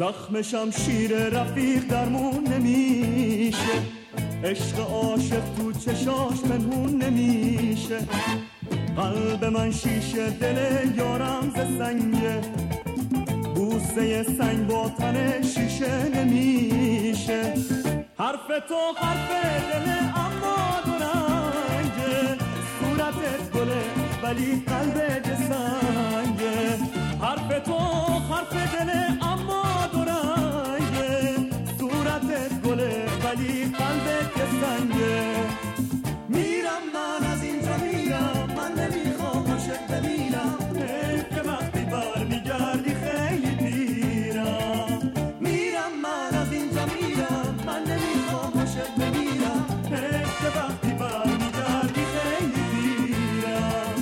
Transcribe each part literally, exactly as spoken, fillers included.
زخم شمشیر رفیق درمون نمیشه، عشق عاشق تو چشاش پنهون نمیشه. قلب من شیشه، دل یارم ز سنگه، بوسه سنگ با تن شیشه نمیشه. حرف تو حرف دل اما دو رنگه، صورتت گله ولی قلبت سنگه. حرف تو حرف دل اما دو رنگه، صورتت گله ولی قلبت سنگه. میرم من از اینجا میرم، من نمیخوام عاشق بمیرم، حیف که وقتی برمیگردی خیلی پیرم. میرم من از اینجا میرم، من نمیخوام عاشق بمیرم، حیف که وقتی برمیگردی خیلی پیرم.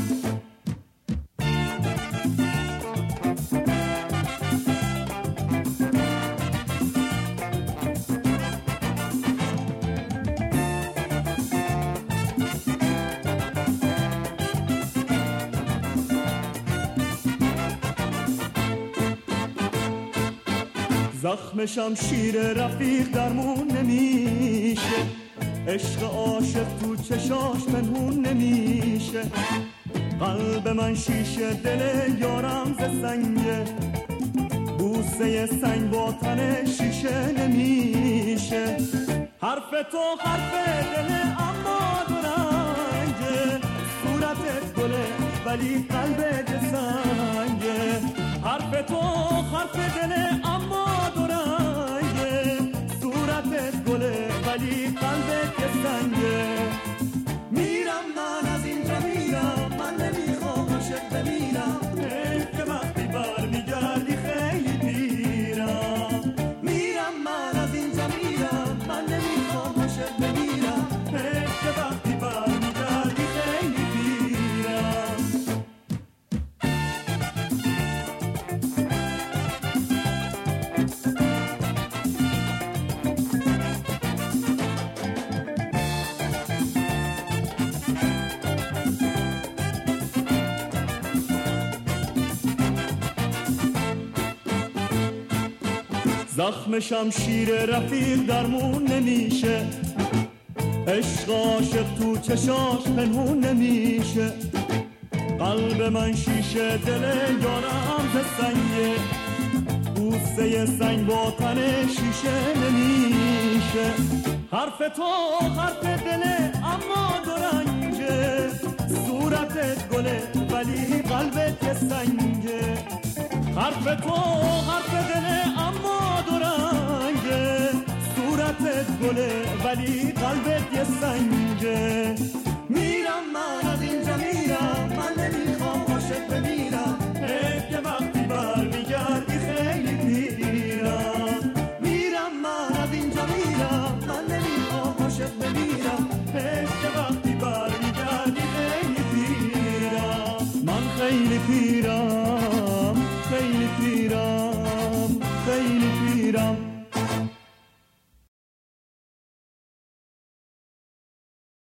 زخم شمشیر رفیق درمون نمیشه، عشق عاشق تو چشاش پنهون نمیشه. قلب من شیشه، دل یارم ز سنگه، بوسه سنگ با تن شیشه نمیشه. حرف تو حرف دل اما دو رنگه، صورتت گله ولی قلبت سنگه. حرف تو حرف دل اما دو رنگه، صورتت گله ولی قلبت سنگه. میرم من از اینجا میرم، من نمیخوام عاشق بمیرم، حیف که وقتی برمیگردی خیلی پیرم. میرم من از اینجا میرم، من نمیخوام عاشق بمیرم، حیف که وقتی برمیگردی خیلی پیرم. زخم شمشیر رفیق درمون نمیشه، عشق عاشق تو چشاش پنهون نمیشه. قلب من شیشه، دل یارم ز سنگه، بوسه سنگ با تن شیشه نمیشه. حرف تو حرف دل اما دو رنگه، صورتت گله ولی قلبت سنگه. حرف تو حرف دل اما دو رنگه، صورتت گله ولی قلبت یه سنگه. میرم من از اینجا میرم، من نمیخوام عاشق بمیرم، حیف که وقتی برمیگردی خیلی پیرم. میرم من از اینجا میرم، من نمیخوام عاشق بمیرم، حیف که وقتی برمیگردی خیلی پیرم. من خیلی پیرم.